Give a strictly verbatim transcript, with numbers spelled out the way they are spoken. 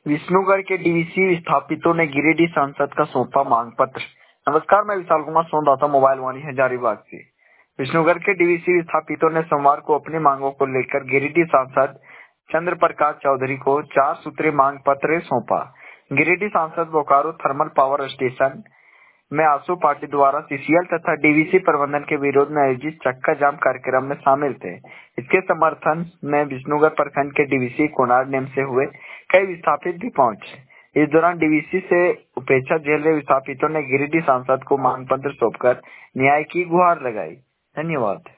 विष्णुगढ़ के डीवीसी विस्थापितों ने गिरिडीह सांसद का सौंपा मांग पत्र। नमस्कार, मैं विशाल कुमार सोनदाता, मोबाइल वाणी हजारीबाग से। विष्णुगढ़ के डीवीसी विस्थापितों ने सोमवार को अपनी मांगों को लेकर गिरिडीह सांसद चंद्र प्रकाश चौधरी को चार सूत्रीय मांग पत्र सौंपा। गिरिडीह सांसद बोकारो थर्मल पावर स्टेशन में आसू पार्टी द्वारा सीसीएल तथा डीवीसी प्रबंधन के विरोध में आयोजित चक्का जाम कार्यक्रम में शामिल थे। इसके समर्थन में विष्णुगढ़ प्रखंड के डीवीसी कोनार नेम से हुए कई विस्थापित भी पहुंचे। इस दौरान डीवीसी से उपेक्षा झेल रहे विस्थापितों ने गिरिडीह सांसद को मांग पत्र सौंपकर न्याय की गुहार लगाई। धन्यवाद।